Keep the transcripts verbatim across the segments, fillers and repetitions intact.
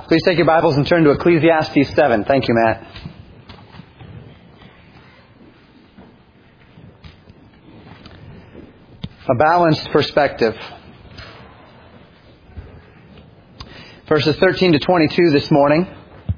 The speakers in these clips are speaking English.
Please take your Bibles and turn to Ecclesiastes seven. Thank you, Matt. A balanced perspective. Verses thirteen to twenty-two this morning.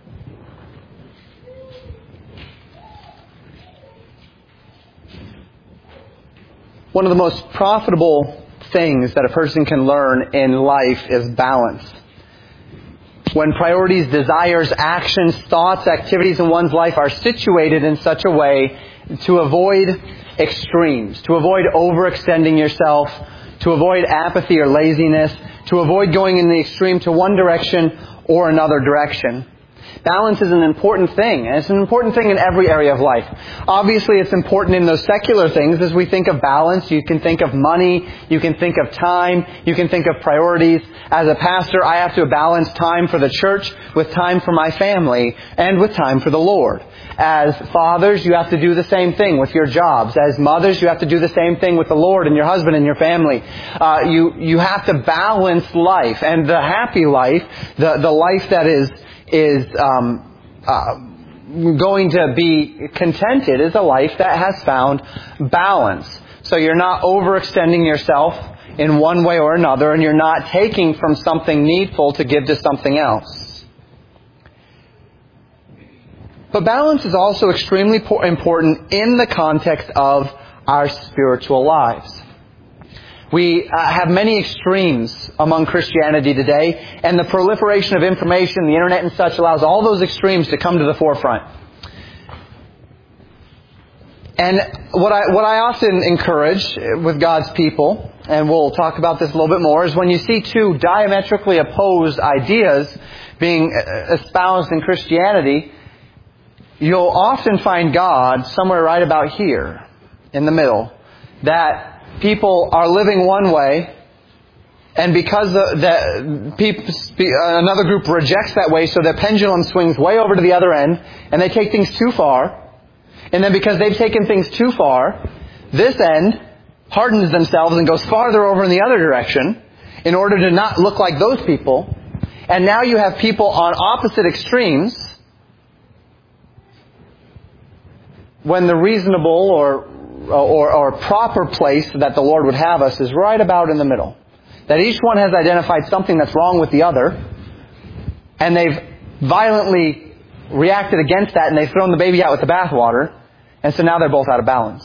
One of the most profitable things that a person can learn in life is balance. When priorities, desires, actions, thoughts, activities in one's life are situated in such a way to avoid extremes, to avoid overextending yourself, to avoid apathy or laziness, to avoid going in the extreme to one direction or another direction. Balance is an important thing, and it's an important thing in every area of life. Obviously, it's important in those secular things. As we think of balance, you can think of money, you can think of time, you can think of priorities. As a pastor, I have to balance time for the church with time for my family and with time for the Lord. As fathers, you have to do the same thing with your jobs. As mothers, you have to do the same thing with the Lord and your husband and your family. Uh, you, you have to balance life, and the happy life, the, the life that is is um, uh, going to be contented is a life that has found balance. So you're not overextending yourself in one way or another, and you're not taking from something needful to give to something else. But balance is also extremely important in the context of our spiritual lives. We uh, have many extremes among Christianity today, and the proliferation of information, the internet and such, allows all those extremes to come to the forefront. And what I what I often encourage with God's people, and we'll talk about this a little bit more, is when you see two diametrically opposed ideas being espoused in Christianity, you'll often find God somewhere right about here, in the middle, that people are living one way, and because the, the people, another group rejects that way, so the pendulum swings way over to the other end, and they take things too far. And then because they've taken things too far, this end hardens themselves and goes farther over in the other direction in order to not look like those people. And now you have people on opposite extremes, when the reasonable or Or, or proper place that the Lord would have us is right about in the middle. That each one has identified something that's wrong with the other, and they've violently reacted against that, and they've thrown the baby out with the bathwater, and so now they're both out of balance.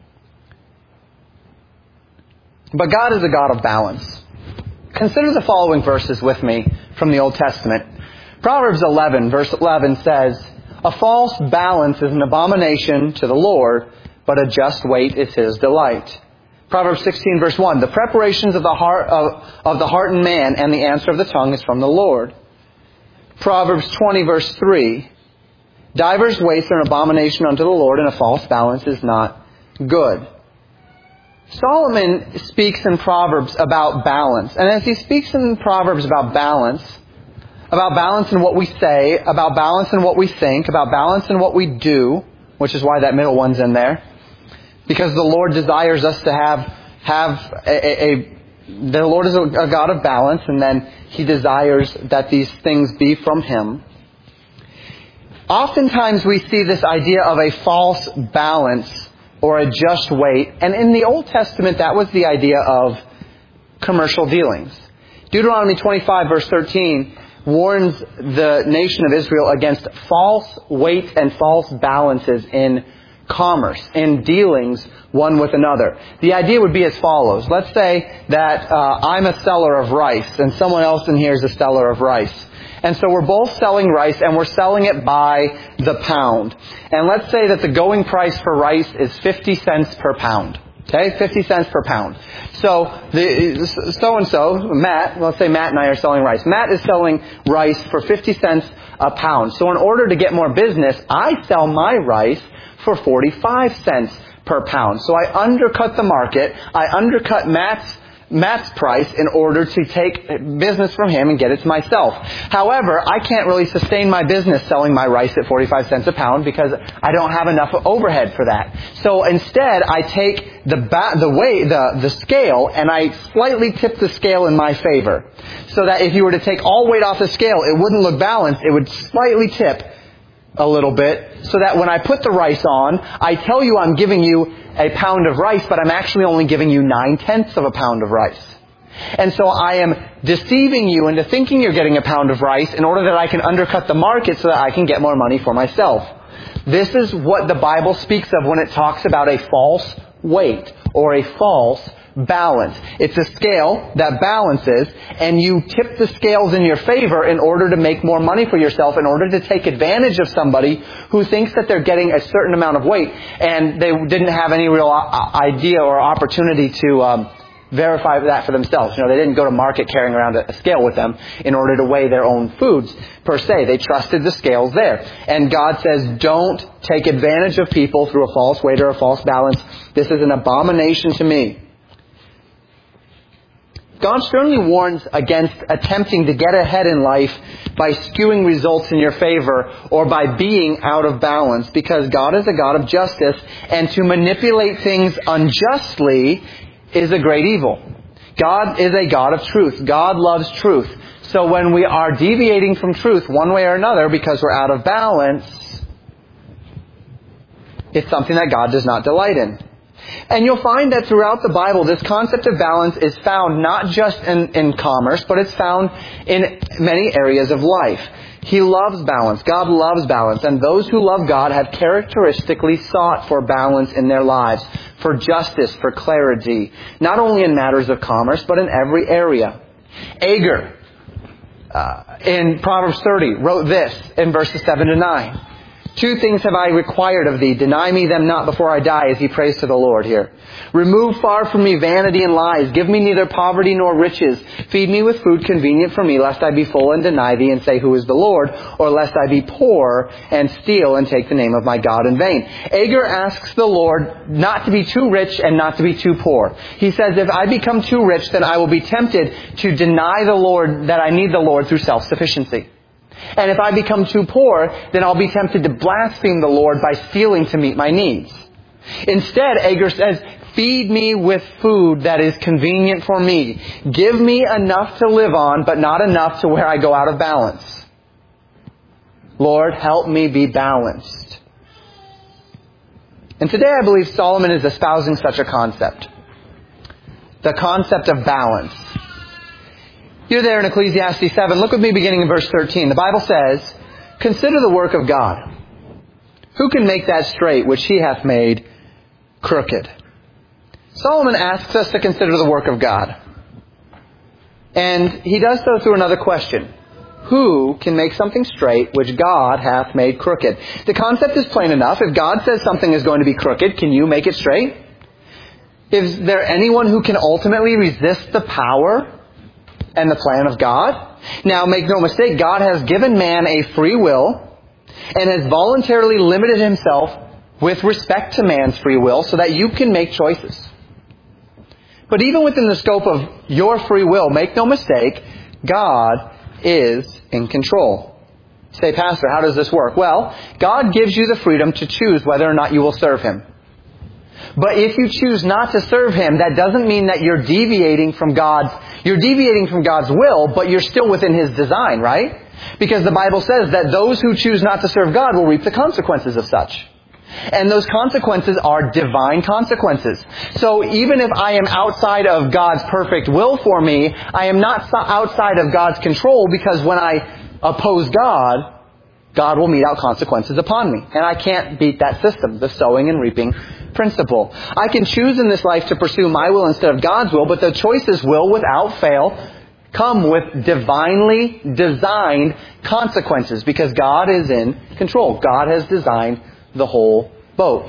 But God is a God of balance. Consider the following verses with me from the Old Testament. Proverbs eleven, verse eleven says, "A false balance is an abomination to the Lord, but a just weight is His delight." Proverbs sixteen, verse one, "The preparations of the heart of, of the heart in man, and the answer of the tongue is from the Lord." Proverbs twenty, verse three, "Divers weights are an abomination unto the Lord, and a false balance is not good." Solomon speaks in Proverbs about balance. And as he speaks in Proverbs about balance, about balance in what we say, about balance in what we think, about balance in what we do, which is why that middle one's in there, because the Lord desires us to have have a, a, a the Lord is a, a God of balance, and then He desires that these things be from Him. Oftentimes we see this idea of a false balance or a just weight, and in the Old Testament that was the idea of commercial dealings. Deuteronomy twenty-five, verse thirteen warns the nation of Israel against false weights and false balances in commerce, in dealings one with another. The idea would be as follows. Let's say that uh, I'm a seller of rice and someone else in here is a seller of rice. And so we're both selling rice, and we're selling it by the pound. And let's say that the going price for rice is fifty cents per pound. Okay, fifty cents per pound. So, the so-and-so, Matt, let's say Matt and I are selling rice. Matt is selling rice for fifty cents a pound. So in order to get more business, I sell my rice for forty-five cents per pound. So I undercut the market. I undercut Matt's Matt's price in order to take business from him and get it to myself. However, I can't really sustain my business selling my rice at forty-five cents a pound because I don't have enough overhead for that. So instead, I take the ba- the weight, the, the scale, and I slightly tip the scale in my favor. So that if you were to take all weight off the scale, it wouldn't look balanced. It would slightly tip a little bit, so that when I put the rice on, I tell you I'm giving you a pound of rice, but I'm actually only giving you nine-tenths of a pound of rice. And so I am deceiving you into thinking you're getting a pound of rice in order that I can undercut the market so that I can get more money for myself. This is what the Bible speaks of when it talks about a false weight or a false balance. It's a scale that balances, and you tip the scales in your favor in order to make more money for yourself, in order to take advantage of somebody who thinks that they're getting a certain amount of weight, and they didn't have any real idea or opportunity to um, verify that for themselves. You know, they didn't go to market carrying around a scale with them in order to weigh their own foods, per se. They trusted the scales there. And God says, don't take advantage of people through a false weight or a false balance. This is an abomination to me. God sternly warns against attempting to get ahead in life by skewing results in your favor or by being out of balance, because God is a God of justice, and to manipulate things unjustly is a great evil. God is a God of truth. God loves truth. So when we are deviating from truth one way or another because we're out of balance, it's something that God does not delight in. And you'll find that throughout the Bible, this concept of balance is found not just in, in commerce, but it's found in many areas of life. He loves balance. God loves balance. And those who love God have characteristically sought for balance in their lives, for justice, for clarity, not only in matters of commerce, but in every area. Agur, uh, in Proverbs thirty, wrote this in verses seven to nine. Two things have I required of thee. Deny me them not before I die, as he prays to the Lord here. Remove far from me vanity and lies. Give me neither poverty nor riches. Feed me with food convenient for me, lest I be full and deny thee and say, who is the Lord? Or lest I be poor and steal and take the name of my God in vain. Agur asks the Lord not to be too rich and not to be too poor. He says, if I become too rich, then I will be tempted to deny the Lord that I need the Lord through self-sufficiency. And if I become too poor, then I'll be tempted to blaspheme the Lord by stealing to meet my needs. Instead, Agur says, feed me with food that is convenient for me. Give me enough to live on, but not enough to where I go out of balance. Lord, help me be balanced. And today I believe Solomon is espousing such a concept. The concept of balance. Here there in Ecclesiastes seven, look with me beginning in verse thirteen. The Bible says, consider the work of God. Who can make that straight which he hath made crooked? Solomon asks us to consider the work of God. And he does so through another question. Who can make something straight which God hath made crooked? The concept is plain enough. If God says something is going to be crooked, can you make it straight? Is there anyone who can ultimately resist the power and the plan of God? Now, make no mistake, God has given man a free will and has voluntarily limited himself with respect to man's free will so that you can make choices. But even within the scope of your free will, make no mistake, God is in control. Say, Pastor, how does this work? Well, God gives you the freedom to choose whether or not you will serve Him. But if you choose not to serve Him, that doesn't mean that you're deviating from God's, you're deviating from God's will, but you're still within His design, right? Because the Bible says that those who choose not to serve God will reap the consequences of such. And those consequences are divine consequences. So even if I am outside of God's perfect will for me, I am not outside of God's control, because when I oppose God, God will mete out consequences upon me. And I can't beat that system, the sowing and reaping principle. I can choose in this life to pursue my will instead of God's will, but the choices will, without fail, come with divinely designed consequences, because God is in control. God has designed the whole boat.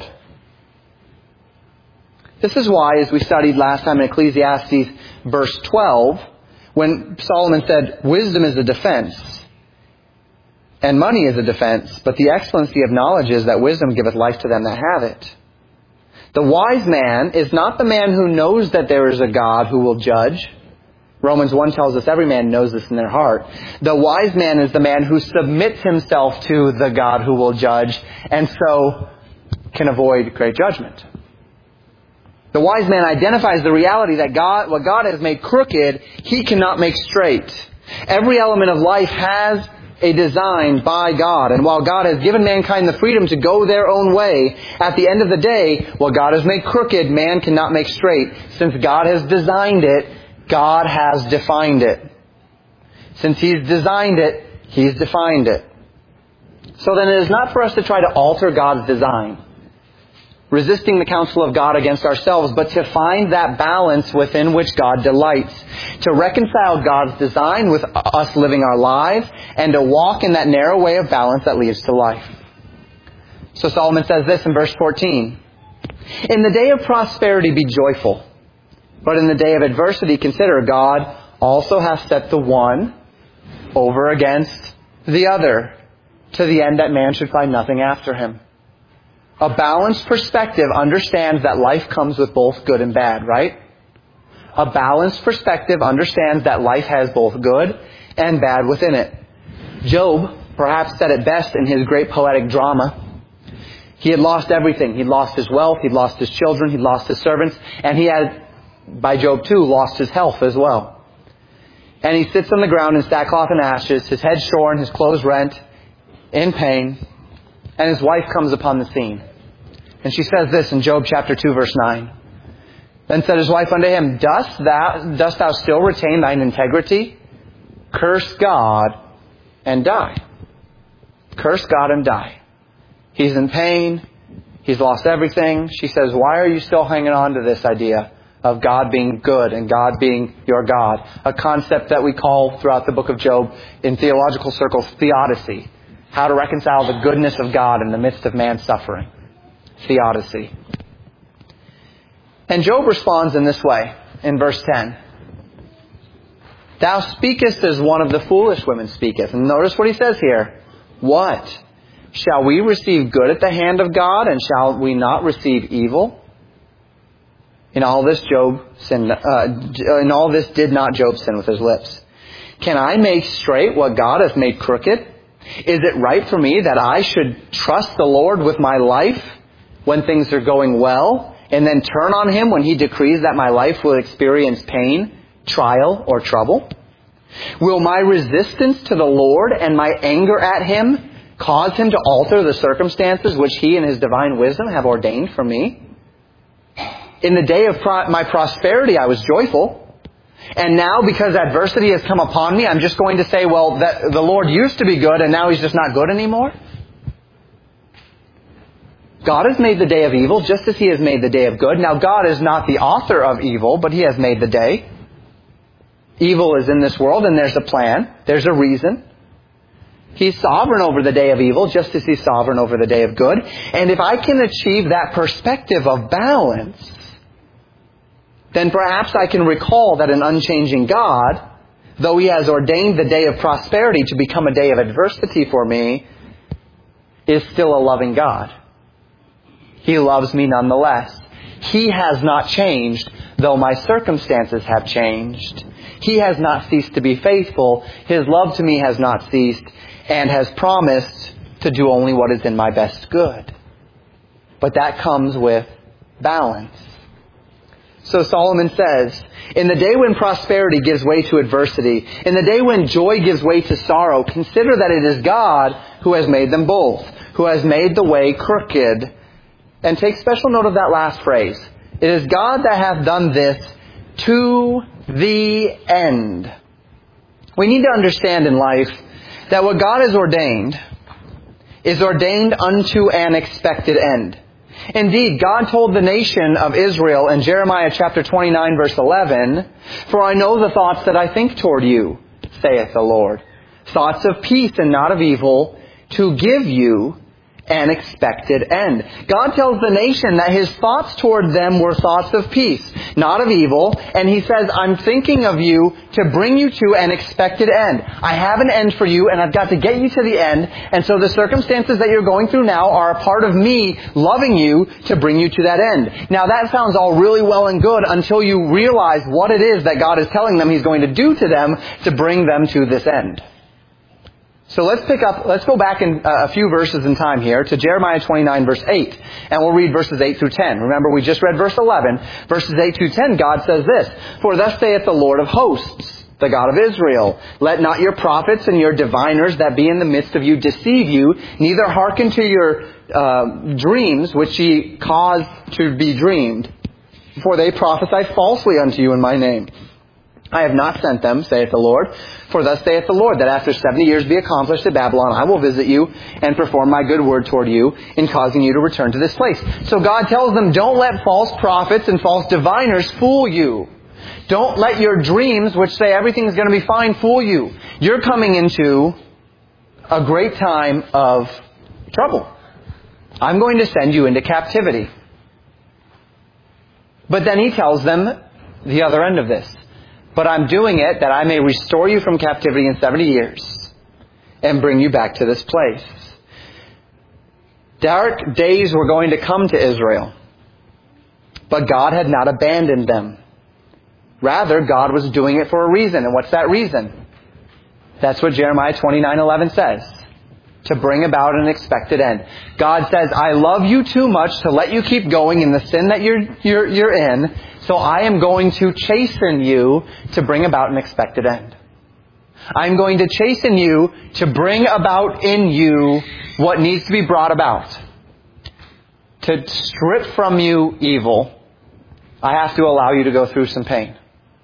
This is why, as we studied last time in Ecclesiastes verse twelve, when Solomon said, wisdom is a defense, and money is a defense, but the excellency of knowledge is that wisdom giveth life to them that have it. The wise man is not the man who knows that there is a God who will judge. Romans one tells us every man knows this in their heart. The wise man is the man who submits himself to the God who will judge, and so can avoid great judgment. The wise man identifies the reality that God, what God has made crooked, He cannot make straight. Every element of life has a design by God. And while God has given mankind the freedom to go their own way, at the end of the day, what God has made crooked, man cannot make straight. Since God has designed it, God has defined it. Since He's designed it, He's defined it. So then it is not for us to try to alter God's design, resisting the counsel of God against ourselves, but to find that balance within which God delights, to reconcile God's design with us living our lives, and to walk in that narrow way of balance that leads to life. So Solomon says this in verse fourteen, "In the day of prosperity be joyful, but in the day of adversity consider God also hath set the one over against the other, to the end that man should find nothing after him." A balanced perspective understands that life comes with both good and bad, right? A balanced perspective understands that life has both good and bad within it. Job perhaps said it best in his great poetic drama. He had lost everything. He'd lost his wealth, he'd lost his children, he'd lost his servants, and he had, by Job too, lost his health as well. And he sits on the ground in sackcloth and ashes, his head shorn, his clothes rent, in pain. And his wife comes upon the scene. And she says this in Job chapter two, verse nine. "Then said his wife unto him, Dost thou, dost thou still retain thine integrity? Curse God and die." Curse God and die. He's in pain. He's lost everything. She says, "Why are you still hanging on to this idea of God being good and God being your God?" A concept that we call throughout the book of Job in theological circles theodicy. How to reconcile the goodness of God in the midst of man's suffering. Theodicy. And Job responds in this way, in verse ten. "Thou speakest as one of the foolish women speaketh." And notice what he says here. "What? Shall we receive good at the hand of God, and shall we not receive evil?" In all this, Job sinned, uh, in all this did not Job sin with his lips. "Can I make straight what God hath made crooked? Is it right for me that I should trust the Lord with my life when things are going well, and then turn on Him when He decrees that my life will experience pain, trial, or trouble? Will my resistance to the Lord and my anger at Him cause Him to alter the circumstances which He in His divine wisdom have ordained for me? In the day of pro- my prosperity I was joyful. And now, because adversity has come upon me, I'm just going to say, well, that the Lord used to be good and now He's just not good anymore? God has made the day of evil just as He has made the day of good. Now, God is not the author of evil, but He has made the day. Evil is in this world and there's a plan. There's a reason. He's sovereign over the day of evil just as He's sovereign over the day of good. And if I can achieve that perspective of balance, then perhaps I can recall that an unchanging God, though He has ordained the day of prosperity to become a day of adversity for me, is still a loving God. He loves me nonetheless. He has not changed, though my circumstances have changed. He has not ceased to be faithful. His love to me has not ceased, and has promised to do only what is in my best good. But that comes with balance. So Solomon says, in the day when prosperity gives way to adversity, in the day when joy gives way to sorrow, consider that it is God who has made them both, who has made the way crooked. And take special note of that last phrase. It is God that hath done this to the end. We need to understand in life that what God has ordained is ordained unto an expected end. Indeed, God told the nation of Israel in Jeremiah chapter twenty-nine, verse eleven, "For I know the thoughts that I think toward you, saith the Lord, thoughts of peace and not of evil, to give you an expected end. God tells the nation that his thoughts toward them were thoughts of peace, not of evil. And he says, I'm thinking of you to bring you to an expected end. I have an end for you, and I've got to get you to the end. And so the circumstances that you're going through now are a part of me loving you to bring you to that end. Now that sounds all really well and good until you realize what it is that God is telling them he's going to do to them to bring them to this end. So let's pick up, let's go back in a few verses in time here to Jeremiah twenty-nine verse eight. And we'll read verses eight through ten. Remember, we just read verse eleven. Verses eight through ten, God says this, For thus saith the Lord of hosts, the God of Israel, Let not your prophets and your diviners that be in the midst of you deceive you, neither hearken to your uh, dreams which ye cause to be dreamed. For they prophesy falsely unto you in my name. I have not sent them, saith the Lord. For thus saith the Lord, that after seventy years be accomplished at Babylon, I will visit you and perform my good word toward you in causing you to return to this place. So God tells them, don't let false prophets and false diviners fool you. Don't let your dreams, which say everything's going to be fine, fool you. You're coming into a great time of trouble. I'm going to send you into captivity. But then he tells them the other end of this. But I'm doing it that I may restore you from captivity in seventy years and bring you back to this place. Dark days were going to come to Israel, but God had not abandoned them. Rather, God was doing it for a reason. And what's that reason? That's what Jeremiah twenty-nine eleven says. To bring about an expected end. God says, I love you too much to let you keep going in the sin that you're, you're, you're in. So I am going to chasten you to bring about an expected end. I'm going to chasten you to bring about in you what needs to be brought about. To strip from you evil, I have to allow you to go through some pain.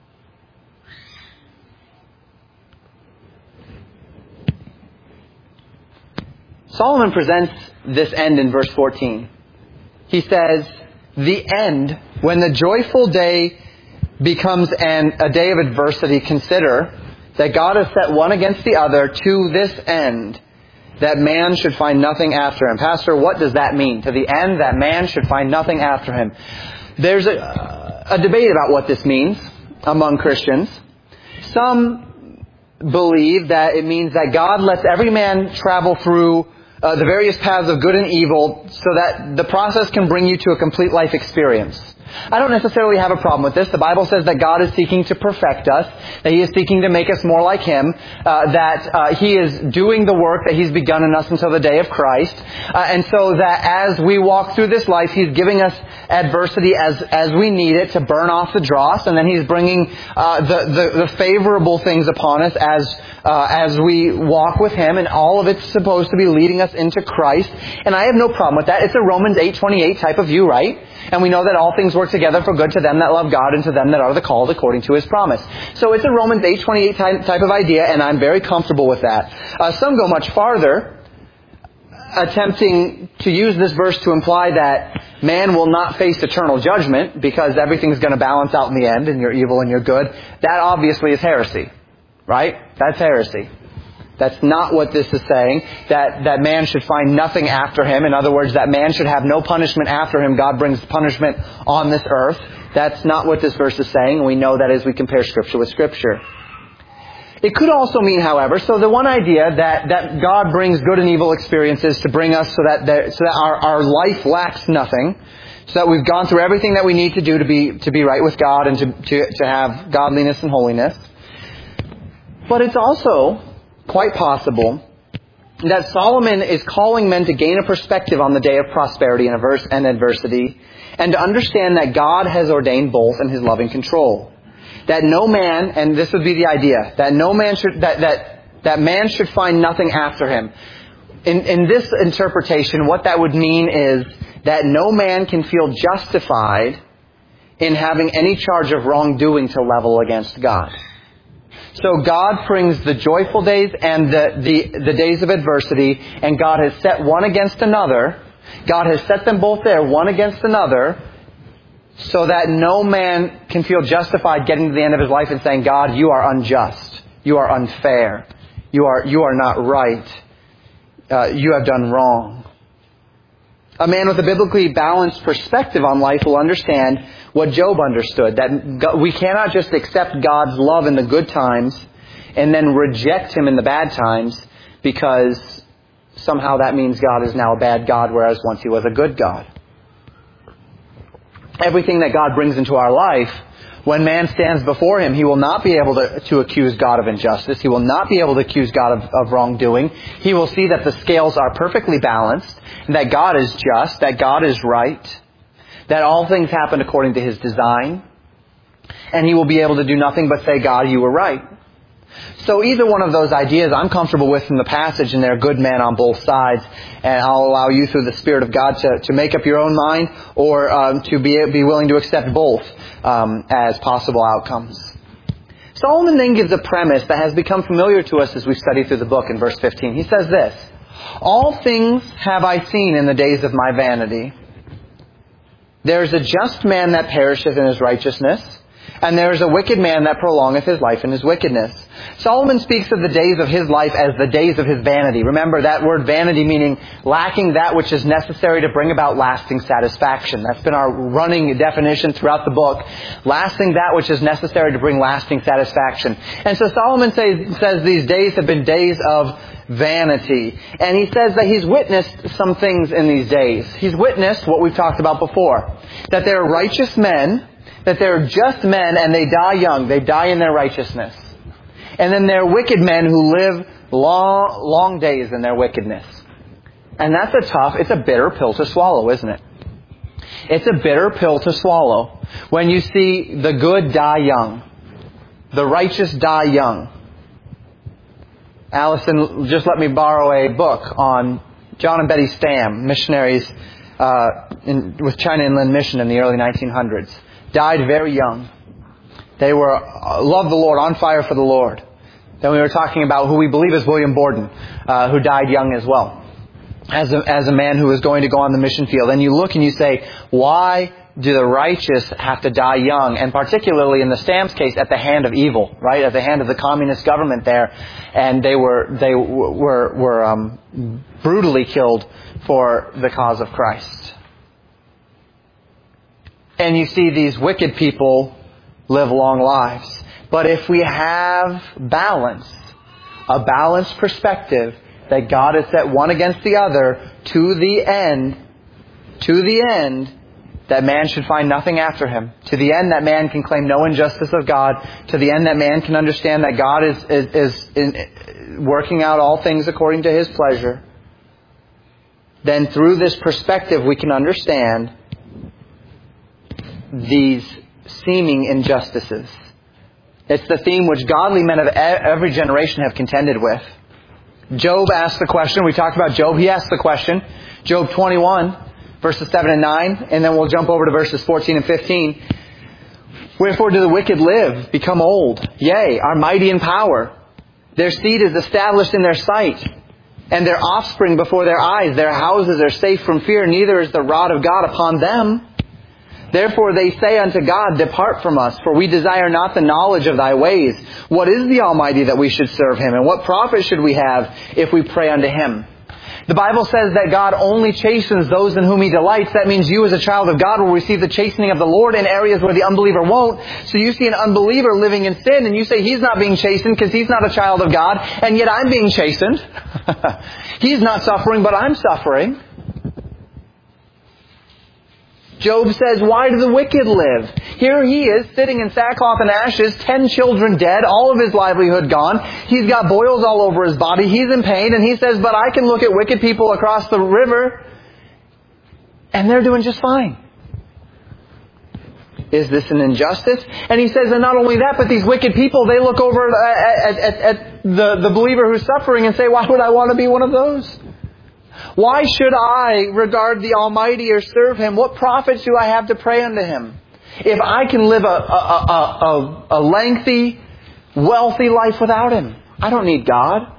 Solomon presents this end in verse fourteen. He says, the end, when the joyful day becomes an, a day of adversity, consider that God has set one against the other to this end, that man should find nothing after him. Pastor, what does that mean? To the end that man should find nothing after him. There's a, a debate about what this means among Christians. Some believe that it means that God lets every man travel through Uh, the various paths of good and evil so that the process can bring you to a complete life experience. I don't necessarily have a problem with this. The Bible says that God is seeking to perfect us, that He is seeking to make us more like Him, uh, that uh, He is doing the work that He's begun in us until the day of Christ. Uh, and so that as we walk through this life, He's giving us adversity as as we need it to burn off the dross, and then He's bringing uh, the, the, the favorable things upon us as uh, as we walk with Him, and all of it's supposed to be leading us into Christ. And I have no problem with that. It's a Romans eight twenty-eight type of view, right? And we know that all things work together for good to them that love God and to them that are the called according to His promise. So it's a Romans eight twenty-eight type of idea, and I'm very comfortable with that. Uh, some go much farther, attempting to use this verse to imply that man will not face eternal judgment because everything's going to balance out in the end and you're evil and you're good. That obviously is heresy, right? That's heresy. That's not what this is saying, that, that man should find nothing after him. In other words, that man should have no punishment after him. God brings punishment on this earth. That's not what this verse is saying, and we know that as we compare Scripture with Scripture. It could also mean, however, so the one idea that, that God brings good and evil experiences to bring us so that, there, so that our, our life lacks nothing, so that we've gone through everything that we need to do to be, to be right with God and to, to, to have godliness and holiness. But it's also quite possible that Solomon is calling men to gain a perspective on the day of prosperity and adversity, and to understand that God has ordained both in His loving control. That no man, and this would be the idea, that no man should, that, that, that man should find nothing after him. In, in this interpretation, what that would mean is that no man can feel justified in having any charge of wrongdoing to level against God. So God brings the joyful days and the, the, the days of adversity, and God has set one against another. God has set them both there, one against another, so that no man can feel justified getting to the end of his life and saying, God, you are unjust. You are unfair. You are, you are not right. Uh, you have done wrong. A man with a biblically balanced perspective on life will understand what Job understood, that we cannot just accept God's love in the good times and then reject Him in the bad times because somehow that means God is now a bad God, whereas once He was a good God. Everything that God brings into our life, when man stands before Him, he will not be able to, to accuse God of injustice. He will not be able to accuse God of, of wrongdoing. He will see that the scales are perfectly balanced, and that God is just, that God is right, that all things happen according to His design. And he will be able to do nothing but say, God, you were right. So either one of those ideas I'm comfortable with from the passage, and they're good men on both sides. And I'll allow you through the Spirit of God to, to make up your own mind, or um, to be, be willing to accept both um, as possible outcomes. Solomon then gives a premise that has become familiar to us as we study through the book in verse fifteen. He says this, all things have I seen in the days of my vanity. There is a just man that perisheth in his righteousness, and there is a wicked man that prolongeth his life in his wickedness. Solomon speaks of the days of his life as the days of his vanity. Remember that word vanity meaning lacking that which is necessary to bring about lasting satisfaction. That's been our running definition throughout the book. Lasting that which is necessary to bring lasting satisfaction. And so Solomon says, says these days have been days of vanity. And he says that he's witnessed some things in these days. He's witnessed what we've talked about before. That there are righteous men, that they're just men, and they die young. They die in their righteousness. And then there are wicked men who live long, long days in their wickedness. And that's a tough, it's a bitter pill to swallow, isn't it? It's a bitter pill to swallow when you see the good die young. The righteous die young. Allison just let me borrow a book on John and Betty Stam, missionaries uh, in, with China Inland Mission in the early nineteen hundreds. Died very young. They were, uh, loved the Lord, on fire for the Lord. Then we were talking about who we believe is William Borden, uh, who died young as well, as a, as a man who was going to go on the mission field. And you look and you say, why do the righteous have to die young? And particularly in the Stam's case, at the hand of evil, right? At the hand of the communist government there. And they were, they were, were, um, brutally killed for the cause of Christ. And you see these wicked people live long lives. But if we have balance, a balanced perspective, that God has set one against the other to the end, to the end, that man should find nothing after him. To the end that man can claim no injustice of God. To the end that man can understand that God is, is, is in, working out all things according to His pleasure. Then through this perspective we can understand these seeming injustices. It's the theme which godly men of every generation have contended with. Job asked the question. We talked about Job. He asked the question. Job twenty-one, verses seven and nine. And then we'll jump over to verses fourteen and fifteen. Wherefore do the wicked live, become old, yea, are mighty in power. Their seed is established in their sight, and their offspring before their eyes. Their houses are safe from fear, neither is the rod of God upon them. Therefore they say unto God, depart from us, for we desire not the knowledge of Thy ways. What is the Almighty that we should serve Him? And what profit should we have if we pray unto Him? The Bible says that God only chastens those in whom He delights. That means you as a child of God will receive the chastening of the Lord in areas where the unbeliever won't. So you see an unbeliever living in sin and you say he's not being chastened because he's not a child of God, and yet I'm being chastened. He's not suffering, but I'm suffering. Job says, why do the wicked live? Here he is, sitting in sackcloth and ashes, ten children dead, all of his livelihood gone. He's got boils all over his body. He's in pain. And he says, but I can look at wicked people across the river, and they're doing just fine. Is this an injustice? And he says, and not only that, but these wicked people, they look over at, at, at the, the believer who's suffering and say, why would I want to be one of those? Why should I regard the Almighty or serve Him? What profit do I have to pray unto Him? If I can live a, a, a, a, a lengthy, wealthy life without Him, I don't need God.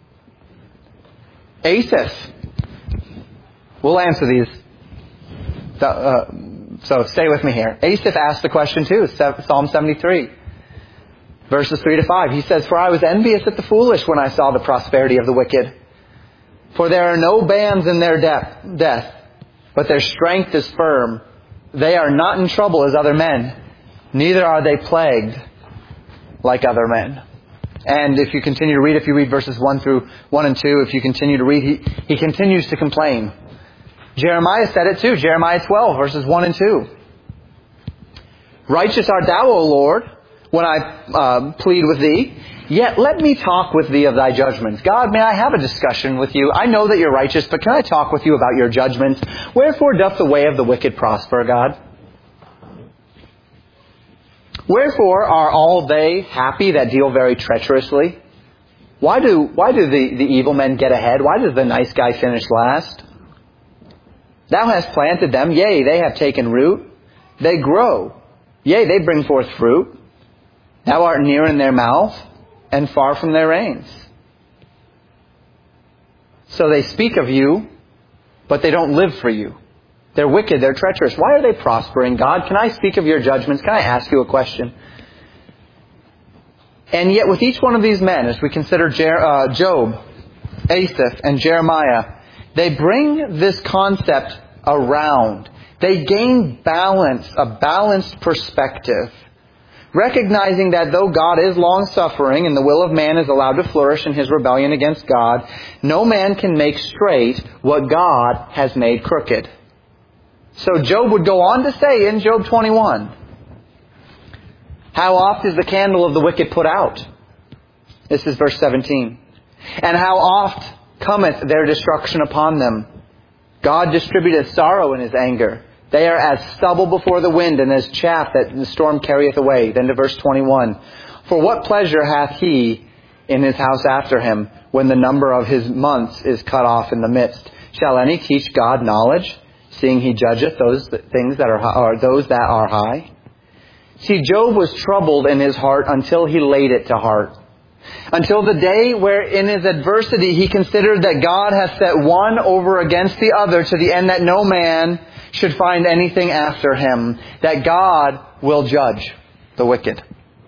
Asaph. We'll answer these. Uh, so stay with me here. Asaph asked the question too. Psalm seventy-three. Verses three to five. He says, for I was envious at the foolish when I saw the prosperity of the wicked. For there are no bands in their death, death, but their strength is firm. They are not in trouble as other men, neither are they plagued like other men. And if you continue to read, if you read verses one through one and two, if you continue to read, he, he continues to complain. Jeremiah said it too. Jeremiah twelve, verses one and two. Righteous art thou, O Lord, when I uh, plead with thee. Yet let me talk with thee of thy judgments. God, may I have a discussion with you? I know that you're righteous, but can I talk with you about your judgments? Wherefore doth the way of the wicked prosper, God? Wherefore are all they happy that deal very treacherously? Why do why do the, the evil men get ahead? Why does the nice guy finish last? Thou hast planted them, yea, they have taken root. They grow, yea, they bring forth fruit. Thou art near in their mouth, and far from their reins. So they speak of you, but they don't live for you. They're wicked, they're treacherous. Why are they prospering, God? Can I speak of your judgments? Can I ask you a question? And yet with each one of these men, as we consider Jer- uh, Job, Asaph, and Jeremiah, they bring this concept around. They gain balance, a balanced perspective. Recognizing that though God is long-suffering and the will of man is allowed to flourish in his rebellion against God, no man can make straight what God has made crooked. So Job would go on to say in Job twenty-one, how oft is the candle of the wicked put out? This is verse seventeen. And how oft cometh their destruction upon them? God distributeth sorrow in his anger. They are as stubble before the wind, and as chaff that the storm carrieth away. Then to verse twenty-one. For what pleasure hath he in his house after him, when the number of his months is cut off in the midst? Shall any teach God knowledge, seeing he judgeth those things that are high, or those that are high? See, Job was troubled in his heart until he laid it to heart. Until the day where in his adversity he considered that God hath set one over against the other, to the end that no man should find anything after him, that God will judge the wicked.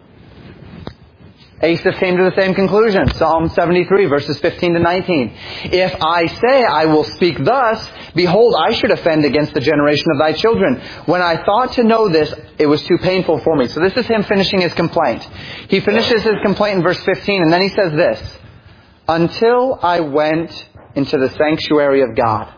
Asaph came to the same conclusion. Psalm seventy-three, verses fifteen to nineteen. If I say I will speak thus, behold, I should offend against the generation of thy children. When I thought to know this, it was too painful for me. So this is him finishing his complaint. He finishes his complaint in verse fifteen, and then he says this. Until I went into the sanctuary of God,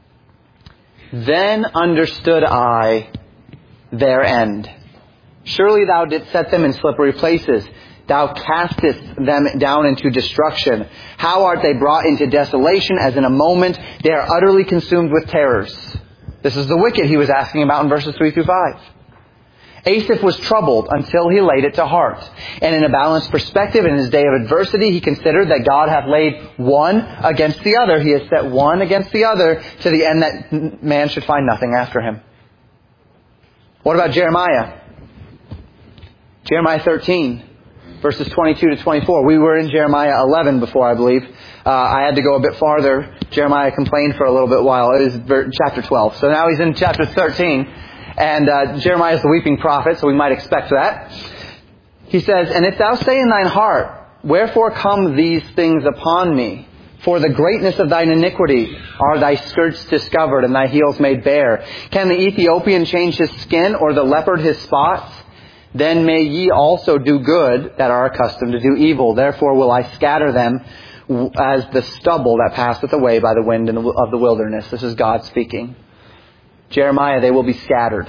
then understood I their end. Surely thou didst set them in slippery places. Thou castest them down into destruction. How art they brought into desolation, as in a moment they are utterly consumed with terrors. This is the wicked he was asking about in verses three through five. Asaph was troubled until he laid it to heart. And in a balanced perspective, in his day of adversity, he considered that God hath laid one against the other. He has set one against the other, to the end that man should find nothing after him. What about Jeremiah? Jeremiah thirteen. Verses twenty-two to twenty-four. We were in Jeremiah eleven before, I believe. Uh, I had to go a bit farther. Jeremiah complained for a little bit while. It is chapter twelve. So now he's in chapter thirteen. And uh, Jeremiah is the weeping prophet, so we might expect that. He says, And if thou say in thine heart, Wherefore come these things upon me? For the greatness of thine iniquity are thy skirts discovered, and thy heels made bare. Can the Ethiopian change his skin, or the leopard his spots? Then may ye also do good that are accustomed to do evil. Therefore will I scatter them as the stubble that passeth away by the wind of the wilderness. This is God speaking. Jeremiah, they will be scattered.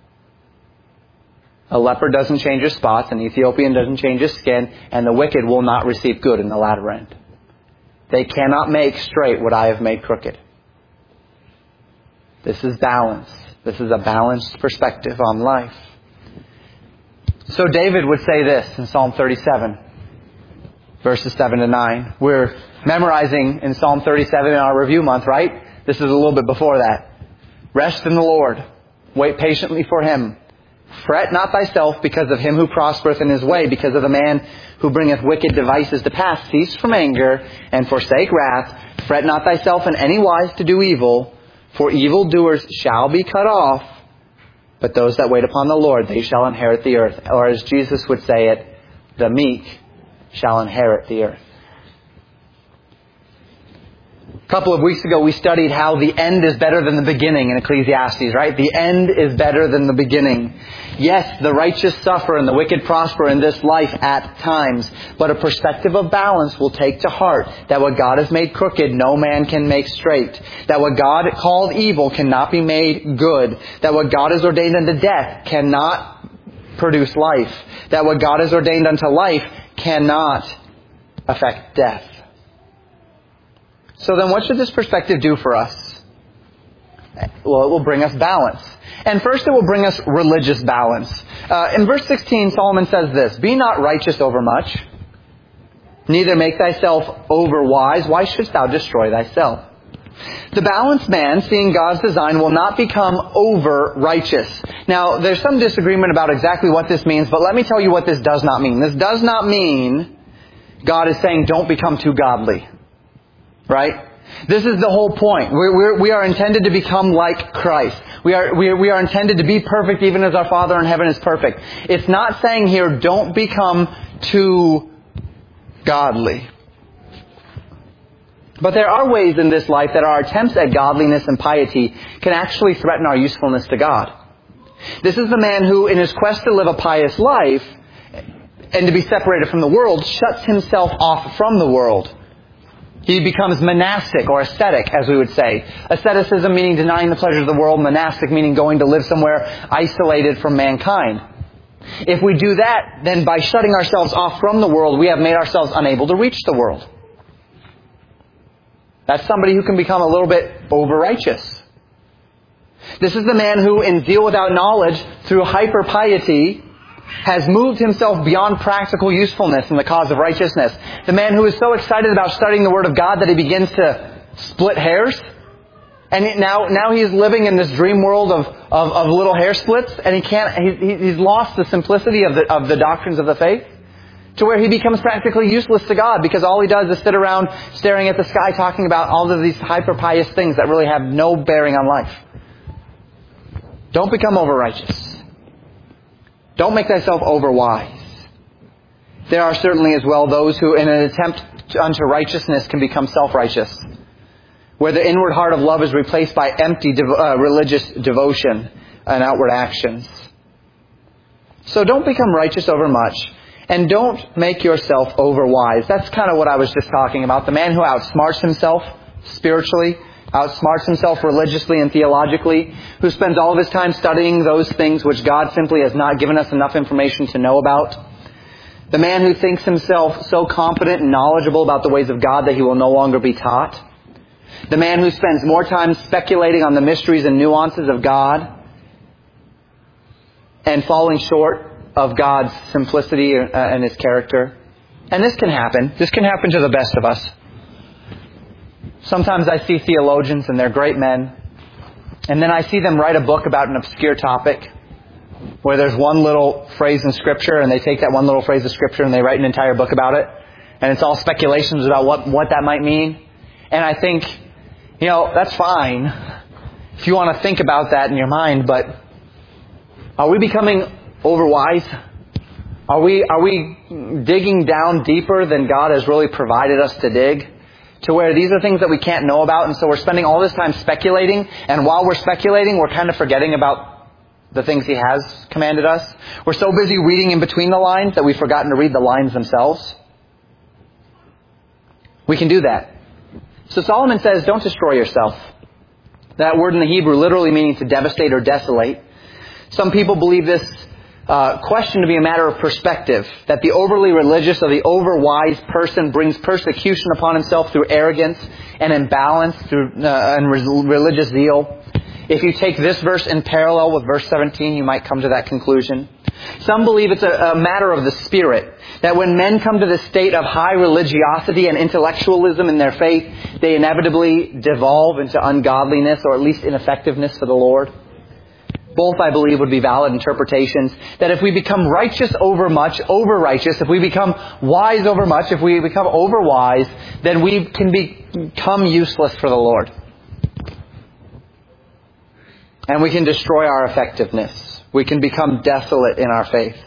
A leopard doesn't change his spots, an Ethiopian doesn't change his skin, and the wicked will not receive good in the latter end. They cannot make straight what I have made crooked. This is balance. This is a balanced perspective on life. So David would say this in Psalm thirty-seven, verses seven to nine. We're memorizing in Psalm thirty-seven in our review month, right? This is a little bit before that. Rest in the Lord. Wait patiently for Him. Fret not thyself because of him who prospereth in his way, because of the man who bringeth wicked devices to pass. Cease from anger and forsake wrath. Fret not thyself in any wise to do evil, for evildoers shall be cut off. But those that wait upon the Lord, they shall inherit the earth. Or as Jesus would say it, the meek shall inherit the earth. A couple of weeks ago we studied how the end is better than the beginning in Ecclesiastes, right? The end is better than the beginning. Yes, the righteous suffer and the wicked prosper in this life at times, but a perspective of balance will take to heart that what God has made crooked, no man can make straight. That what God called evil cannot be made good. That what God has ordained unto death cannot produce life. That what God has ordained unto life cannot affect death. So then what should this perspective do for us? Well, it will bring us balance. And first it will bring us religious balance. Uh, in verse sixteen, Solomon says this, "Be not righteous overmuch, neither make thyself overwise. Why shouldst thou destroy thyself?" The balanced man, seeing God's design, will not become over-righteous. Now, there's some disagreement about exactly what this means, but let me tell you what this does not mean. This does not mean God is saying don't become too godly. Right? This is the whole point. We're, we're, we are intended to become like Christ. We are, we, are, we are intended to be perfect even as our Father in heaven is perfect. It's not saying here don't become too godly. But there are ways in this life that our attempts at godliness and piety can actually threaten our usefulness to God. This is the man who, in his quest to live a pious life and to be separated from the world, shuts himself off from the world. He becomes monastic or ascetic, as we would say. Asceticism meaning denying the pleasures of the world. Monastic meaning going to live somewhere isolated from mankind. If we do that, then by shutting ourselves off from the world, we have made ourselves unable to reach the world. That's somebody who can become a little bit over-righteous. This is the man who, in zeal without knowledge, through hyper-piety, has moved himself beyond practical usefulness in the cause of righteousness. The man who is so excited about studying the Word of God that he begins to split hairs. And now, now he is living in this dream world of, of, of little hair splits, and he can't, he, he's lost the simplicity of the, of the doctrines of the faith, to where he becomes practically useless to God because all he does is sit around staring at the sky talking about all of these hyper-pious things that really have no bearing on life. Don't become over-righteous. Don't make thyself over-wise. There are certainly as well those who in an attempt unto righteousness can become self-righteous, where the inward heart of love is replaced by empty dev- uh, religious devotion and outward actions. So don't become righteous overmuch, and don't make yourself over-wise. That's kind of what I was just talking about. The man who outsmarts himself spiritually, outsmarts himself religiously and theologically, who spends all of his time studying those things which God simply has not given us enough information to know about. The man who thinks himself so competent and knowledgeable about the ways of God that he will no longer be taught. The man who spends more time speculating on the mysteries and nuances of God and falling short of God's simplicity and His character. And this can happen. This can happen to the best of us. Sometimes I see theologians and they're great men, and then I see them write a book about an obscure topic where there's one little phrase in Scripture, and they take that one little phrase of Scripture and they write an entire book about it, and it's all speculations about what, what that might mean. And I think, you know, that's fine if you want to think about that in your mind, but are we becoming overwise? Are we, are we digging down deeper than God has really provided us to dig? To where these are things that we can't know about, and so we're spending all this time speculating, and while we're speculating, we're kind of forgetting about the things He has commanded us. We're so busy reading in between the lines that we've forgotten to read the lines themselves. We can do that. So Solomon says, don't destroy yourself. That word in the Hebrew literally meaning to devastate or desolate. Some people believe this Uh, question to be a matter of perspective, that the overly religious or the over-wise person brings persecution upon himself through arrogance and imbalance through uh, and re- religious zeal. If you take this verse in parallel with verse seventeen, you might come to that conclusion. Some believe it's a, a matter of the Spirit, that when men come to this state of high religiosity and intellectualism in their faith, they inevitably devolve into ungodliness or at least ineffectiveness for the Lord. Both, I believe, would be valid interpretations. That if we become righteous over much, over righteous, if we become wise over much, if we become over wise, then we can become useless for the Lord. And we can destroy our effectiveness. We can become desolate in our faith.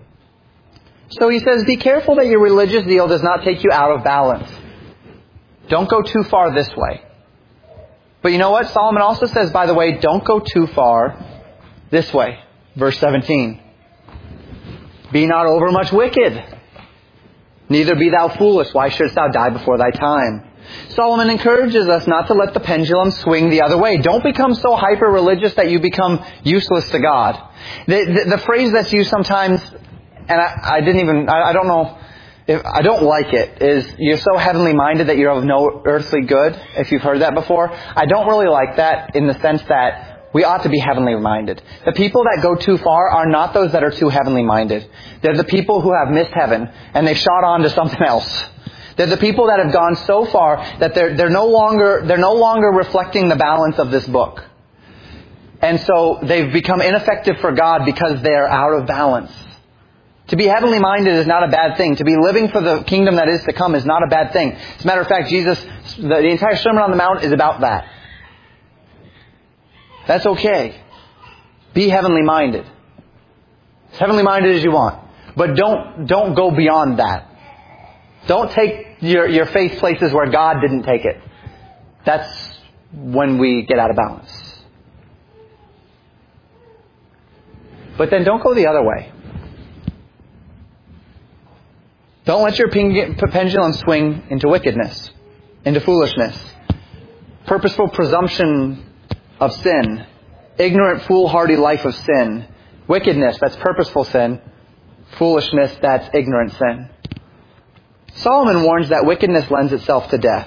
So he says, be careful that your religious zeal does not take you out of balance. don't go too far this way. But you know what? Solomon also says, by the way, don't go too far this way. Verse seventeen. Be not overmuch wicked, neither be thou foolish. Why shouldst thou die before thy time? Solomon encourages us not to let the pendulum swing the other way. Don't become so hyper-religious that you become useless to God. The, the, the phrase that's used sometimes, and I, I didn't even, I, I don't know, if, I don't like it, is you're so heavenly minded that you're of no earthly good, if you've heard that before. I don't really like that in the sense that we ought to be heavenly minded. The people that go too far are not those that are too heavenly minded. They're the people who have missed heaven and they've shot on to something else. They're the people that have gone so far that they're, they're no longer, they're no longer reflecting the balance of this book. And so they've become ineffective for God because they're out of balance. To be heavenly minded is not a bad thing. To be living for the kingdom that is to come is not a bad thing. As a matter of fact, Jesus, the, the entire Sermon on the Mount is about that. That's okay. Be heavenly minded. As heavenly minded as you want. But don't, don't go beyond that. Don't take your, your faith places where God didn't take it. That's when we get out of balance. But then don't go the other way. Don't let your pendulum swing into wickedness, into foolishness, purposeful presumption of sin, ignorant, foolhardy life of sin, wickedness, that's purposeful sin, foolishness, that's ignorant sin. Solomon warns that wickedness lends itself to death.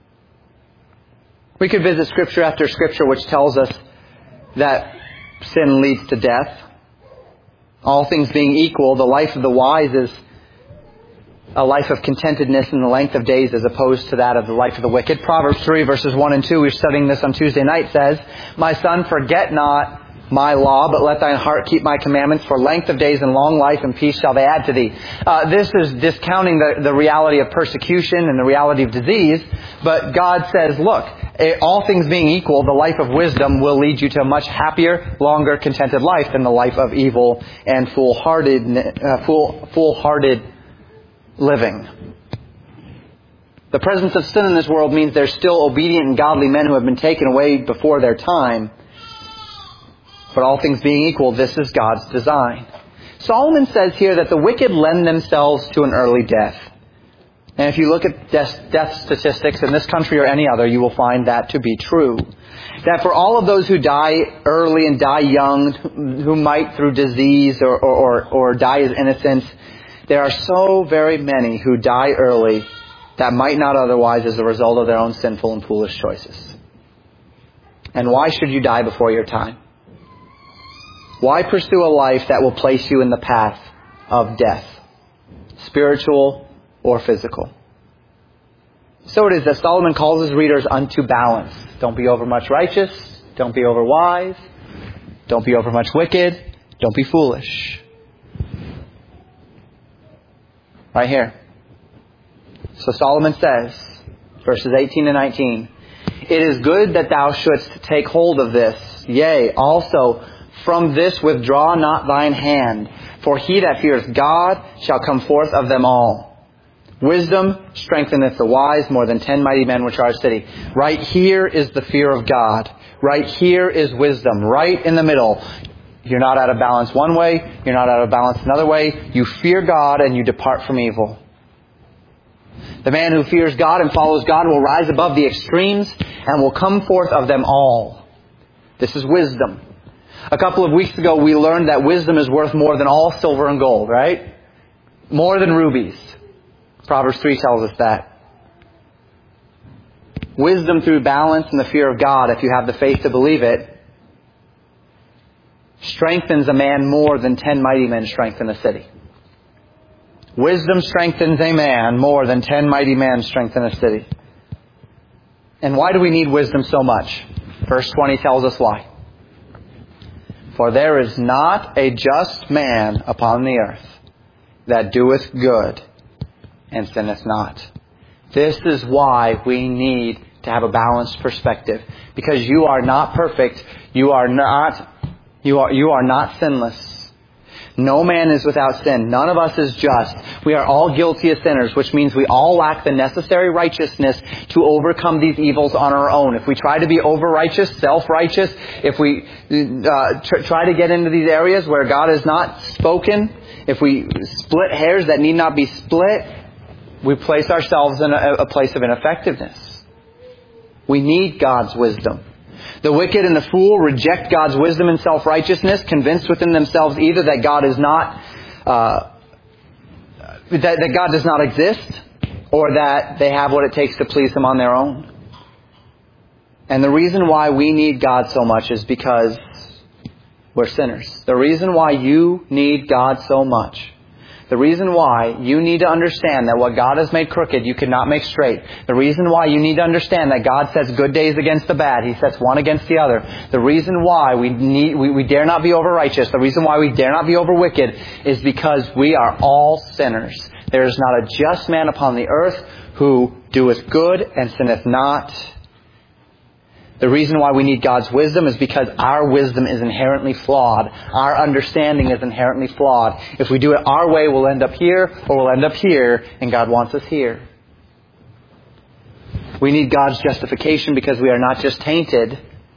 We could visit scripture after scripture which tells us that sin leads to death. All things being equal, the life of the wise is a life of contentedness in the length of days as opposed to that of the life of the wicked. Proverbs three verses one and two, we were studying this on Tuesday night, says, My son, forget not my law, but let thine heart keep my commandments, for length of days and long life and peace shall they add to thee. Uh, this is discounting the, the reality of persecution and the reality of disease, but God says, look, all things being equal, the life of wisdom will lead you to a much happier, longer, contented life than the life of evil and foolhardy, uh, fool, foolhardy living. The presence of sin in this world means there's still obedient and godly men who have been taken away before their time. But all things being equal, this is God's design. Solomon says here that the wicked lend themselves to an early death. And if you look at death, death statistics in this country or any other, you will find that to be true. That for all of those who die early and die young, who might through disease or, or, or die as innocents, there are so very many who die early that might not otherwise as a result of their own sinful and foolish choices. And why should you die before your time? Why pursue a life that will place you in the path of death, spiritual or physical? So it is that Solomon calls his readers unto balance. Don't be overmuch righteous. Don't be over wise. Don't be overmuch wicked. Don't be foolish. Right here. So Solomon says, verses eighteen and nineteen, It is good that thou shouldst take hold of this. Yea, also from this withdraw not thine hand. For he that fears God shall come forth of them all. Wisdom strengtheneth the wise more than ten mighty men which are a city. Right here is the fear of God. Right here is wisdom. Right in the middle. You're not out of balance one way. You're not out of balance another way. You fear God and you depart from evil. The man who fears God and follows God will rise above the extremes and will come forth of them all. This is wisdom. A couple of weeks ago we learned that wisdom is worth more than all silver and gold, right? More than rubies. Proverbs three tells us that. Wisdom through balance and the fear of God, if you have the faith to believe it, strengthens a man more than ten mighty men strengthen a city. Wisdom strengthens a man more than ten mighty men strengthen a city. And why do we need wisdom so much? Verse twenty tells us why. For there is not a just man upon the earth that doeth good and sinneth not. This is why we need to have a balanced perspective. Because you are not perfect. You are not, you are, you are not sinless. No man is without sin. None of us is just. We are all guilty as sinners, which means we all lack the necessary righteousness to overcome these evils on our own. If we try to be over-righteous, self-righteous, if we uh, tr- try to get into these areas where God has not spoken, if we split hairs that need not be split, we place ourselves in a, a place of ineffectiveness. We need God's wisdom. The wicked and the fool reject God's wisdom and self-righteousness, convinced within themselves either that God is not, uh, that, that God does not exist, or that they have what it takes to please Him on their own. And the reason why we need God so much is because we're sinners. The reason why you need God so much, the reason why you need to understand that what God has made crooked, you cannot make straight. The reason why you need to understand that God sets good days against the bad. He sets one against the other. The reason why we need, we, we dare not be over righteous. The reason why we dare not be over wicked is because we are all sinners. There is not a just man upon the earth who doeth good and sinneth not. The reason why we need God's wisdom is because our wisdom is inherently flawed. Our understanding is inherently flawed. If we do it our way, we'll end up here, or we'll end up here, and God wants us here. We need God's justification because we are not just tainted.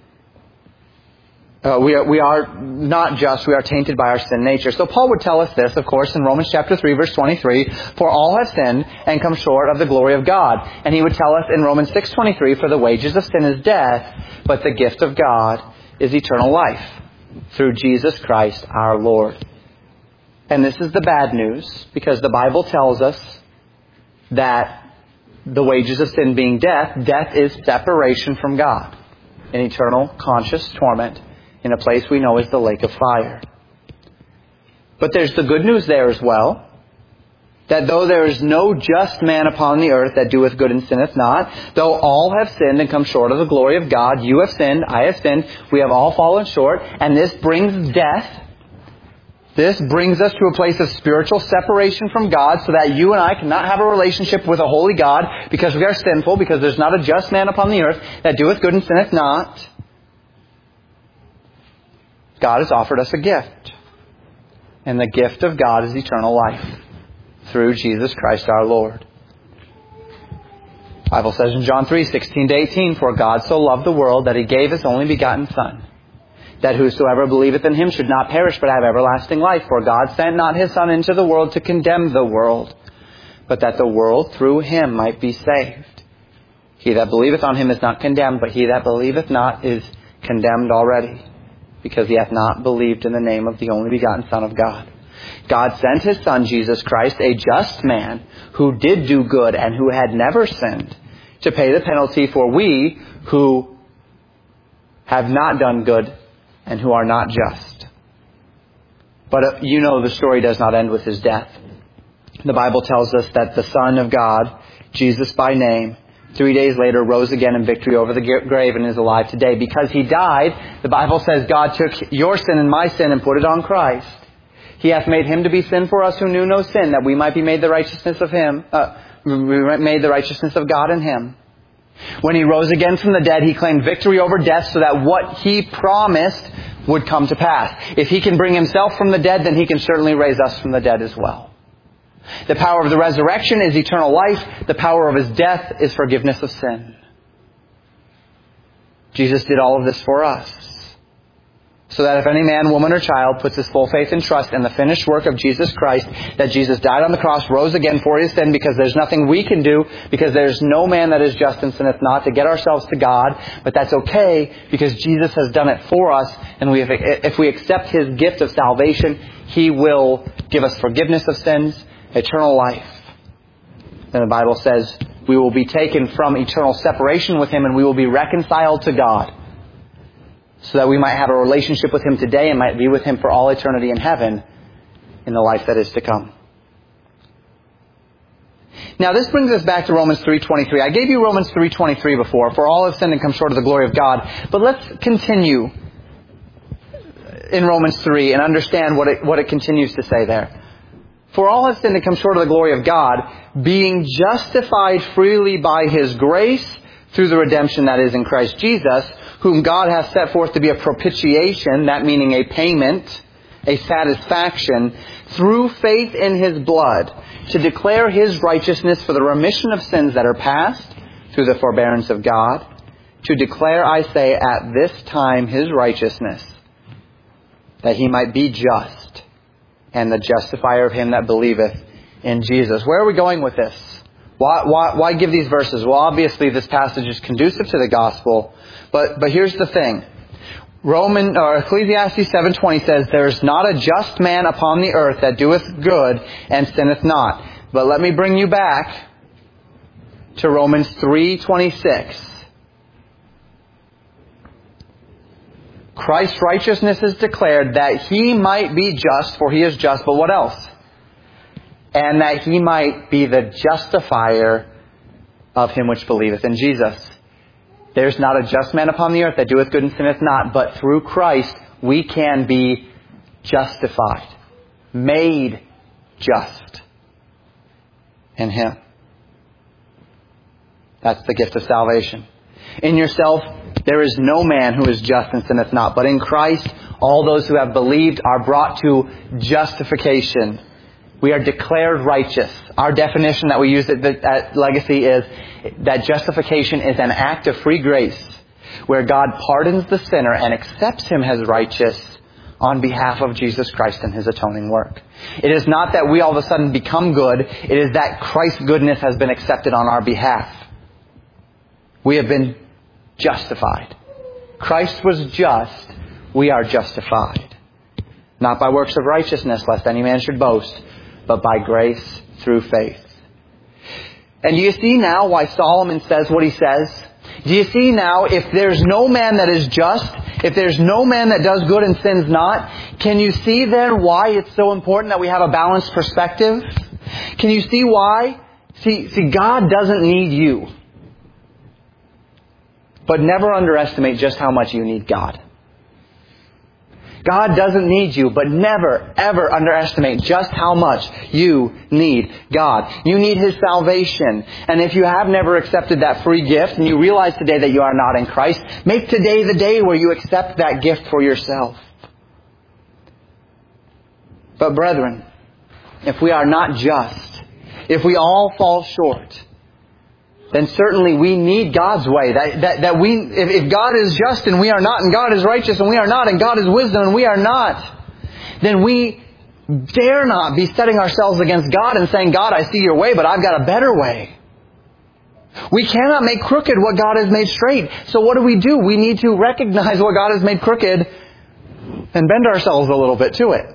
Uh, we, are, we are not just, we are tainted by our sin nature. So Paul would tell us this, of course, in Romans chapter three, verse twenty-three, for all have sinned and come short of the glory of God. And he would tell us in Romans six twenty-three, for the wages of sin is death, but the gift of God is eternal life through Jesus Christ our Lord. And this is the bad news, because the Bible tells us that the wages of sin being death, death is separation from God in eternal conscious torment in a place we know is the lake of fire. But there's the good news there as well, that though there is no just man upon the earth that doeth good and sinneth not, though all have sinned and come short of the glory of God, you have sinned, I have sinned, we have all fallen short, and this brings death. This brings us to a place of spiritual separation from God so that you and I cannot have a relationship with a holy God because we are sinful, because there's not a just man upon the earth that doeth good and sinneth not. God has offered us a gift. And the gift of God is eternal life through Jesus Christ our Lord. The Bible says in John three, sixteen to eighteen, for God so loved the world that He gave His only begotten Son, that whosoever believeth in Him should not perish but have everlasting life. For God sent not His Son into the world to condemn the world, but that the world through Him might be saved. He that believeth on Him is not condemned, but he that believeth not is condemned already, because he hath not believed in the name of the only begotten Son of God. God sent His Son, Jesus Christ, a just man, who did do good and who had never sinned, to pay the penalty for we who have not done good and who are not just. But uh, you know the story does not end with His death. The Bible tells us that the Son of God, Jesus by name, three days later rose again in victory over the grave and is alive today. Because He died, the Bible says God took your sin and my sin and put it on Christ. He hath made Him to be sin for us who knew no sin, that we might be made the righteousness of Him, uh, we made the righteousness of God in Him. When He rose again from the dead, He claimed victory over death so that what He promised would come to pass. If He can bring Himself from the dead, then He can certainly raise us from the dead as well. The power of the resurrection is eternal life. The power of His death is forgiveness of sin. Jesus did all of this for us, so that if any man, woman, or child puts his full faith and trust in the finished work of Jesus Christ, that Jesus died on the cross, rose again for his sin, because there's nothing we can do, because there's no man that is just and sinneth not, to get ourselves to God. But that's okay, because Jesus has done it for us, and we have, if we accept His gift of salvation, He will give us forgiveness of sins, eternal life. Then the Bible says we will be taken from eternal separation with Him and we will be reconciled to God, so that we might have a relationship with Him today and might be with Him for all eternity in heaven in the life that is to come. Now this brings us back to Romans three twenty-three. I gave you Romans three twenty-three before, for all have sinned and come short of the glory of God. But let's continue in Romans three and understand what it, what it continues to say there. For all have sinned and come short of the glory of God, being justified freely by His grace through the redemption that is in Christ Jesus, whom God hath set forth to be a propitiation, that meaning a payment, a satisfaction through faith in His blood to declare His righteousness for the remission of sins that are past through the forbearance of God, to declare, I say, at this time His righteousness, that He might be just and the justifier of him that believeth in Jesus. Where are we going with this? Why, why, why give these verses? Well, obviously this passage is conducive to the gospel, but, but here's the thing. Roman or Ecclesiastes seven twenty says, "There is not a just man upon the earth that doeth good and sinneth not." But let me bring you back to Romans three twenty-six. Christ's righteousness is declared that He might be just, for He is just, but what else? And that He might be the justifier of him which believeth in Jesus. There's not a just man upon the earth that doeth good and sinneth not, but through Christ we can be justified, made just in Him. That's the gift of salvation. In yourself, there is no man who is just and sinneth not, but in Christ, all those who have believed are brought to justification. We are declared righteous. Our definition that we use at, at Legacy is that justification is an act of free grace where God pardons the sinner and accepts him as righteous on behalf of Jesus Christ and His atoning work. It is not that we all of a sudden become good. It is that Christ's goodness has been accepted on our behalf. We have been justified. Christ was just. We are justified. Not by works of righteousness, lest any man should boast, but by grace through faith. And do you see now why Solomon says what he says? Do you see now, if there's no man that is just, if there's no man that does good and sins not, can you see then why it's so important that we have a balanced perspective? Can you see why? See, see, God doesn't need you. But never underestimate just how much you need God. God doesn't need you, but never, ever underestimate just how much you need God. You need His salvation. And if you have never accepted that free gift and you realize today that you are not in Christ, make today the day where you accept that gift for yourself. But brethren, if we are not just, if we all fall short, then certainly we need God's way. That, that, that we, if, if God is just and we are not, and God is righteous and we are not, and God is wisdom and we are not, then we dare not be setting ourselves against God and saying, God, I see your way, but I've got a better way. We cannot make crooked what God has made straight. So what do we do? We need to recognize what God has made crooked and bend ourselves a little bit to it.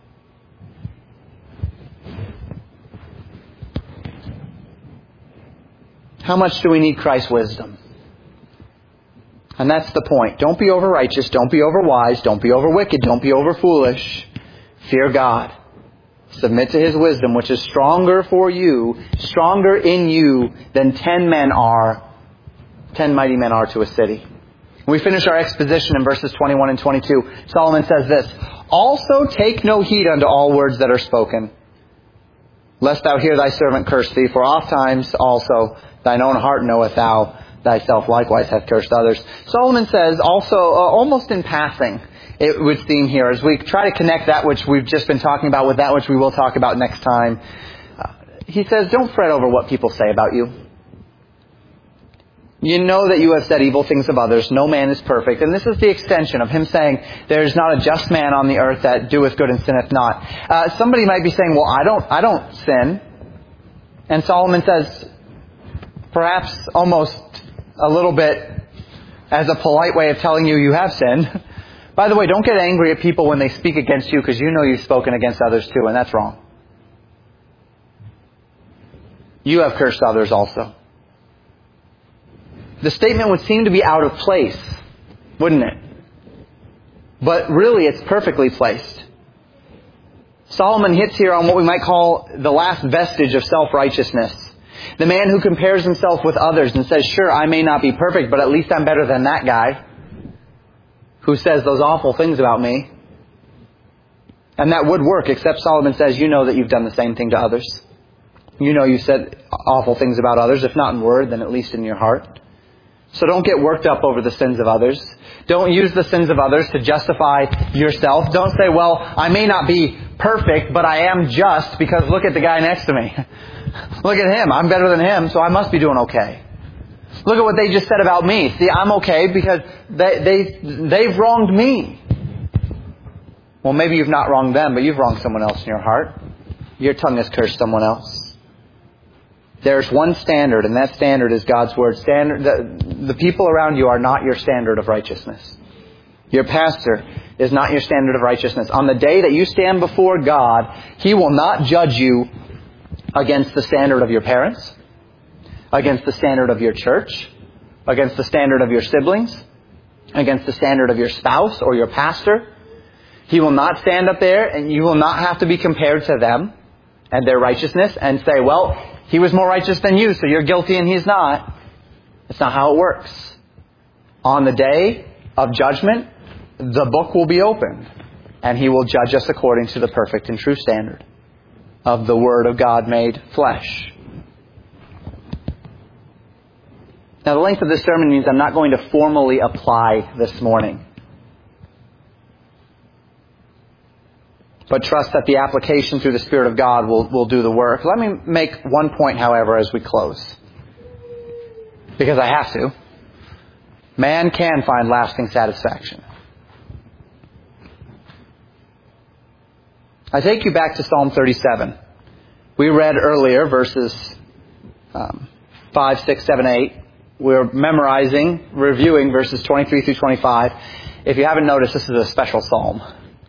How much do we need Christ's wisdom? And that's the point. Don't be over righteous. Don't be over wise. Don't be over wicked. Don't be over foolish. Fear God. Submit to His wisdom, which is stronger for you, stronger in you than ten men are, ten mighty men are to a city. When we finish our exposition in verses twenty-one and twenty-two, Solomon says this, "Also take no heed unto all words that are spoken, lest thou hear thy servant curse thee, for oft times also thine own heart knoweth thou thyself likewise hath cursed others." Solomon says also, uh, almost in passing, it would seem here, as we try to connect that which we've just been talking about with that which we will talk about next time. Uh, he says, don't fret over what people say about you. You know that you have said evil things of others. No man is perfect. And this is the extension of him saying, there is not a just man on the earth that doeth good and sinneth not. Uh, somebody might be saying, well, I don't, I don't sin. And Solomon says, perhaps almost a little bit as a polite way of telling you you have sinned. By the way, don't get angry at people when they speak against you, because you know you've spoken against others too, and that's wrong. You have cursed others also. The statement would seem to be out of place, wouldn't it? But really it's perfectly placed. Solomon hits here on what we might call the last vestige of self-righteousness. The man who compares himself with others and says, sure, I may not be perfect, but at least I'm better than that guy who says those awful things about me. And that would work, except Solomon says, you know that you've done the same thing to others. You know you said awful things about others, if not in word, then at least in your heart. So don't get worked up over the sins of others. Don't use the sins of others to justify yourself. Don't say, well, I may not be perfect, but I am just because look at the guy next to me. Look at him. I'm better than him, so I must be doing okay. Look at what they just said about me. See, I'm okay because they, they, they've wronged me. Well, maybe you've not wronged them, but you've wronged someone else in your heart. Your tongue has cursed someone else. There's one standard, and that standard is God's Word. Standard. The, the people around you are not your standard of righteousness. Your pastor is not your standard of righteousness. On the day that you stand before God, He will not judge you against the standard of your parents, against the standard of your church, against the standard of your siblings, against the standard of your spouse or your pastor. He will not stand up there, and you will not have to be compared to them and their righteousness and say, well, he was more righteous than you, so you're guilty and he's not. That's not how it works. On the day of judgment, the book will be opened, and He will judge us according to the perfect and true standard of the Word of God made flesh. Now, the length of this sermon means I'm not going to formally apply this morning, but trust that the application through the Spirit of God will, will do the work. Let me make one point, however, as we close, because I have to. Man can find lasting satisfaction. I take you back to Psalm thirty-seven. We read earlier verses um, five, six, seven, eight. We're memorizing, reviewing verses twenty-three through twenty-five. If you haven't noticed, this is a special psalm.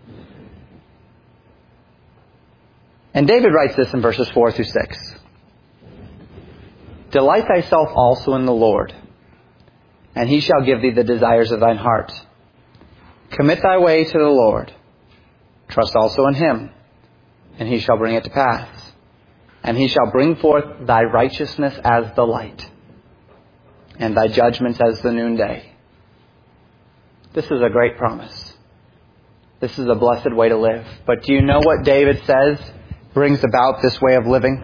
And David writes this in verses four through six. Delight thyself also in the Lord, and He shall give thee the desires of thine heart. Commit thy way to the Lord. Trust also in Him, and He shall bring it to pass. And He shall bring forth thy righteousness as the light, and thy judgments as the noonday. This is a great promise. This is a blessed way to live. But do you know what David says brings about this way of living?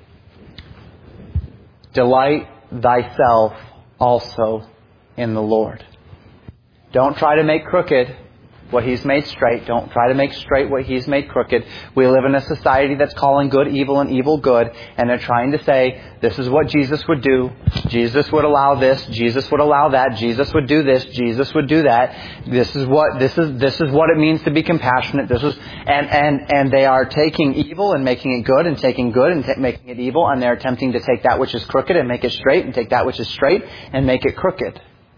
Delight thyself also in the Lord. Don't try to make crooked what He's made straight. Don't try to make straight what He's made crooked. We live in a society that's calling good evil and evil good, and they're trying to say, this is what Jesus would do. Jesus would allow this. Jesus would allow that. Jesus would do this. Jesus would do that. This is what this is. This is what it means to be compassionate. This is, and and and they are taking evil and making it good, and taking good and t- making it evil, and they're attempting to take that which is crooked and make it straight, and take that which is straight and make it crooked.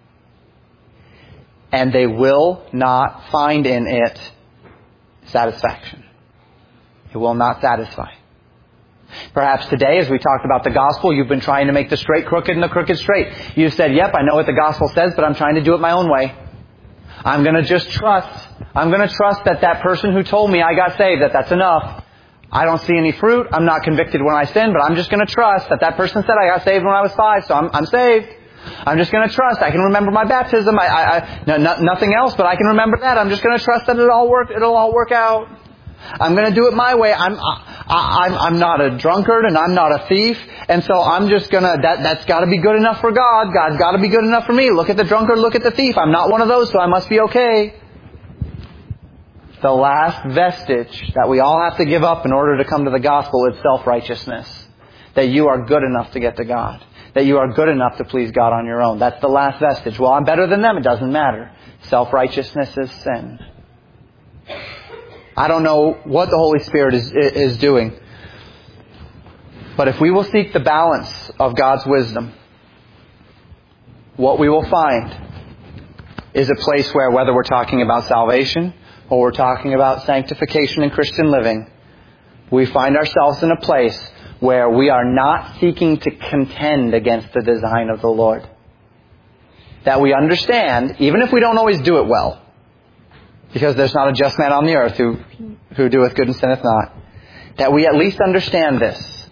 And they will not find in it satisfaction. It will not satisfy. Perhaps today, as we talked about the gospel, you've been trying to make the straight crooked and the crooked straight. You've said, yep, I know what the gospel says, but I'm trying to do it my own way. I'm going to just trust. I'm going to trust that that person who told me I got saved, that that's enough. I don't see any fruit. I'm not convicted when I sin, but I'm just going to trust that that person said I got saved when I was five, so I'm, I'm saved. I'm just going to trust. I can remember my baptism. I, I, I no, no, nothing else, but I can remember that. I'm just going to trust that it'll all work. It'll all work out. I'm going to do it my way. I'm, I, I'm, I'm not a drunkard and I'm not a thief, and so I'm just going to. That, that's got to be good enough for God. God's got to be good enough for me. Look at the drunkard. Look at the thief. I'm not one of those, so I must be okay. The last vestige that we all have to give up in order to come to the gospel is self-righteousness. That you are good enough to get to God. That you are good enough to please God on your own. That's the last vestige. Well, I'm better than them. It doesn't matter. Self-righteousness is sin. I don't know what the Holy Spirit is, is doing. But if we will seek the balance of God's wisdom, what we will find is a place where, whether we're talking about salvation or we're talking about sanctification and Christian living, we find ourselves in a place where we are not seeking to contend against the design of the Lord. That we understand, even if we don't always do it well, because there's not a just man on the earth who, who doeth good and sinneth not, that we at least understand this,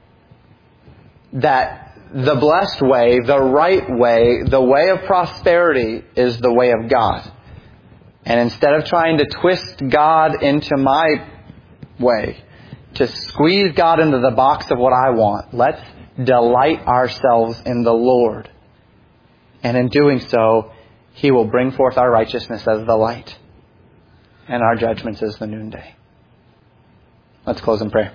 that the blessed way, the right way, the way of prosperity is the way of God. And instead of trying to twist God into my way, to squeeze God into the box of what I want, let's delight ourselves in the Lord. And in doing so, He will bring forth our righteousness as the light, and our judgments as the noonday. Let's close in prayer.